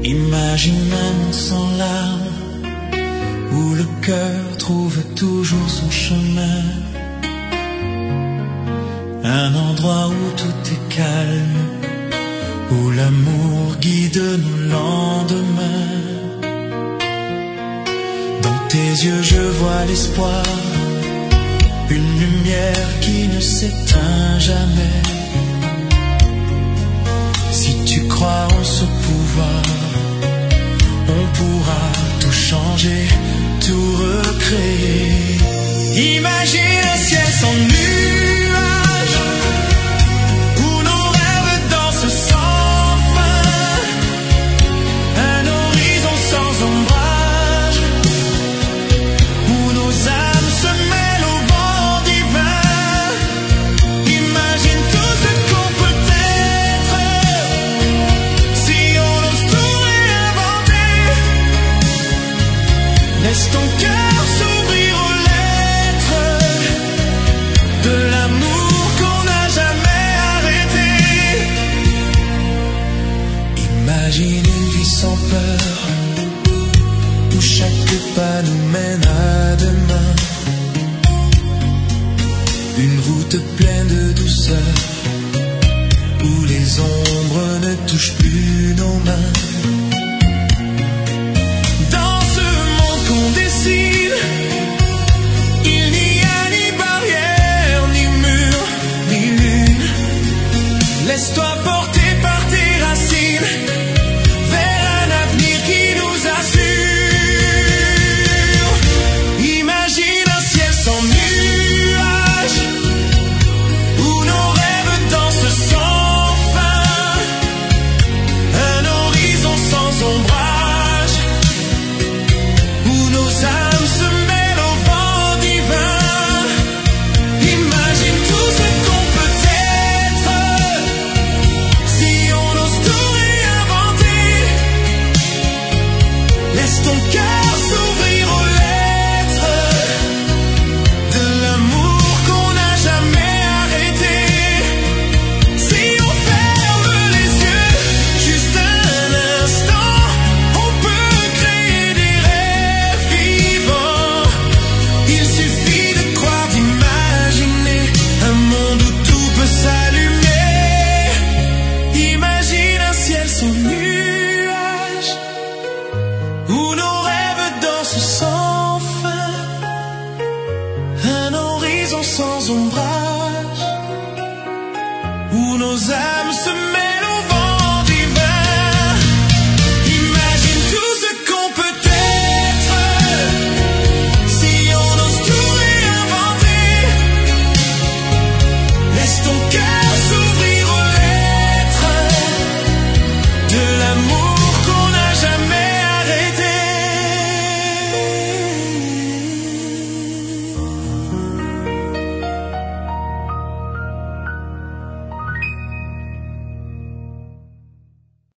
Imagine un monde sans larmes, où le cœur trouve toujours son chemin. Un endroit où tout est calme, où l'amour guide nos lendemains. Dans tes yeux je vois l'espoir, une lumière qui ne s'éteint jamais. Si tu crois en ce pouvoir, on pourra tout changer, tout recréer. Imagine un ciel sans nuages, où nos rêves dansent sans fin, un horizon sans ombrage, où nos âmes se mêlent au vent divin. Imagine tout ce qu'on peut être, si on ose tout réinventer. Laisse ton cœur s'ouvrir aux lettres de l'amour qu'on n'a jamais arrêté. Imagine une vie sans peur, où chaque pas nous mène à demain. Une route pleine de douceur, où les ombres ne touchent plus nos mains. Dans ce monde qu'on dessine, il n'y a ni barrière, ni mur, ni lune. Laisse-toi porter par tes racines, vers un avenir qui nous assure. Imagine un ciel sans nuages, où nos rêves dansent sans fin, un horizon sans ombrage, où nos âmes se mêlent au vent divin. Imagine tout ce qu'on peut être, si on ose tout réinventer. Laisse ton cœur s'ouvrir aux lettres de l'amour qu'on n'a jamais arrêté. Si on ferme les yeux juste un instant, on peut créer des rêves vivants. Il suffit de croire, d'imaginer un monde où tout peut s'allumer. Imagine un ciel sans nuages, où nos rêves dansent sans fin, un horizon sans ombrage, où nos âmes se mêlent